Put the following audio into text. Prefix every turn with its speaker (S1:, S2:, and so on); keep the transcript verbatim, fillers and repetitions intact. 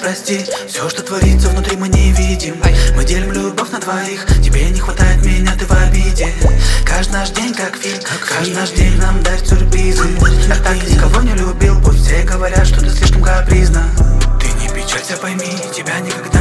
S1: прости, все, что творится внутри, мы не видим. Мы делим любовь на двоих, тебе не хватает меня, ты в обиде. Каждый наш день как фильм, каждый наш день нам дарит сюрпризы. Я так никого не любил, пусть все говорят, что ты слишком капризна. Ты не печалься, пойми, тебя никогда